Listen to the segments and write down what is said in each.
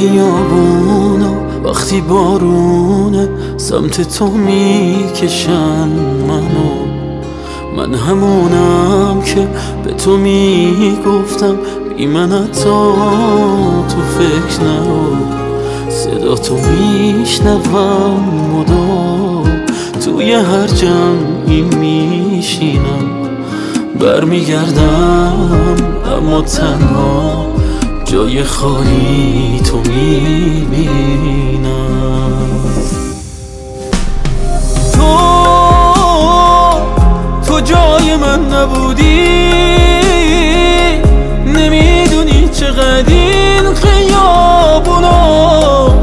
خیابونا وقتی بارونه سمت تو میکشن من همونم که به تو میگفتم بی من حتی تو فکر نرو. صدا تو میشنوم مدام توی هر جمعی میشینم، برمیگردم اما تنها جای خالی تو میبینم. تو جای من نبودی، نمیدونی چقدر این خیابونا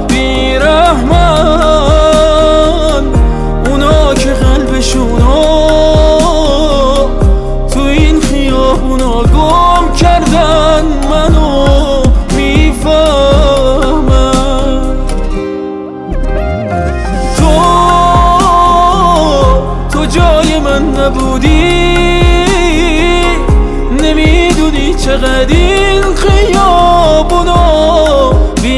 بیرحمن، اونا که قلبشونو تو این خیابونا گم کردن منو میفهمن. تو جای من نبودی، نمیدونی چقدر این خیابونا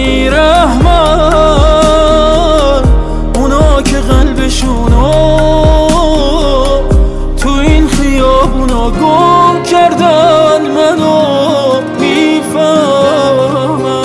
بیرحمن، اونا که قلبشونو تو این خیابونا گم کردن منو میفهمن.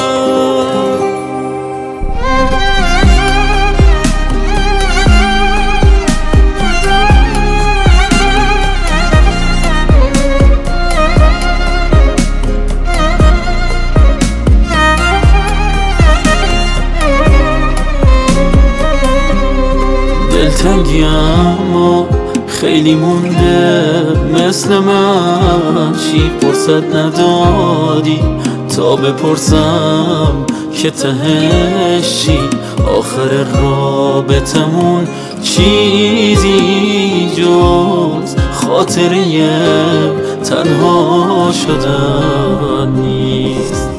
دلتنگی اما خیلی مونده مثل من، چی فرصت ندادی تا بپرسم که تهش چی؟ آخر رابطمون چیزی جز خاطره تنها شدن نیست.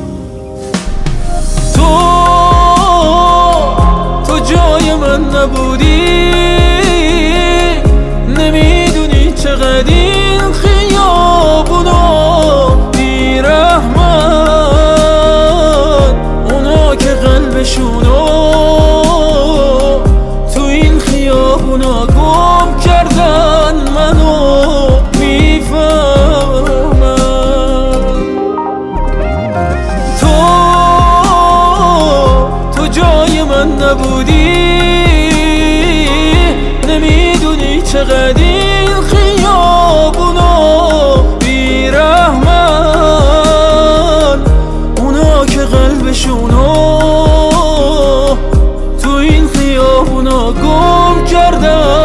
تو جای من نبودی، نمیدونی چقدر این خیابونا بیرحمن، اونا که قلبشونو تو این خیابونا گم کردن منو میفهمن. تو جای من نبودی، نمیدونی چقدر این خیابونا بیرحمن، اونا که قلبشونو تو این خیابونا گم کردن